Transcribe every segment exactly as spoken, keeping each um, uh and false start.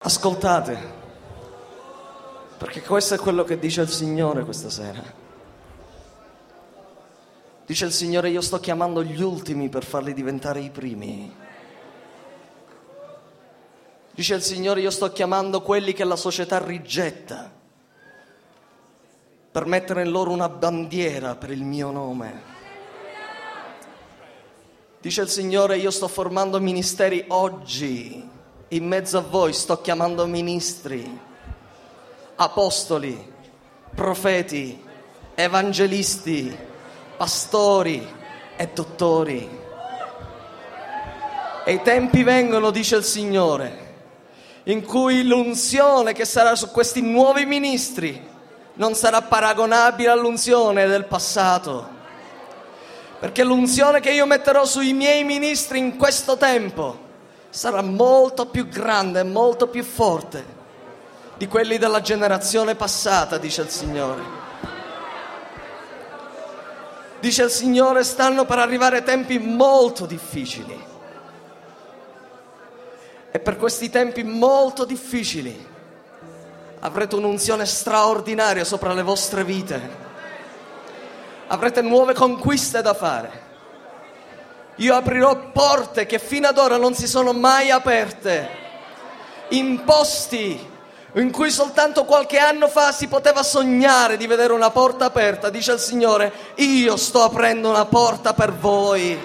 Ascoltate, perché questo è quello che dice il Signore questa sera. Dice il Signore: io sto chiamando gli ultimi per farli diventare i primi. Dice il Signore: io sto chiamando quelli che la società rigetta per mettere in loro una bandiera per il mio nome. Dice il Signore: io sto formando ministeri oggi. In mezzo a voi sto chiamando ministri, apostoli, profeti, evangelisti, pastori e dottori. E i tempi vengono, dice il Signore, in cui l'unzione che sarà su questi nuovi ministri non sarà paragonabile all'unzione del passato. Perché l'unzione che io metterò sui miei ministri in questo tempo sarà molto più grande e molto più forte di quelli della generazione passata, dice il Signore. Dice il Signore: stanno per arrivare tempi molto difficili. E per questi tempi molto difficili avrete un'unzione straordinaria sopra le vostre vite. Avrete nuove conquiste da fare. Io aprirò porte che fino ad ora non si sono mai aperte, in posti in cui soltanto qualche anno fa si poteva sognare di vedere una porta aperta. Dice il Signore: io sto aprendo una porta per voi.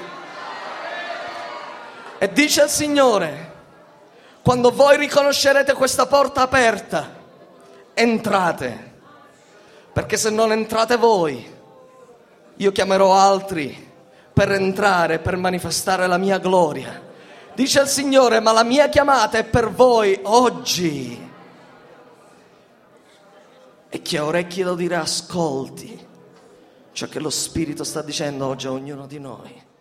E dice il Signore: quando voi riconoscerete questa porta aperta, entrate, perché se non entrate voi, io chiamerò altri per entrare, per manifestare la mia gloria. Dice il Signore: ma la mia chiamata è per voi oggi. E chi ha orecchi da udire ascolti ciò che lo Spirito sta dicendo oggi a ognuno di noi.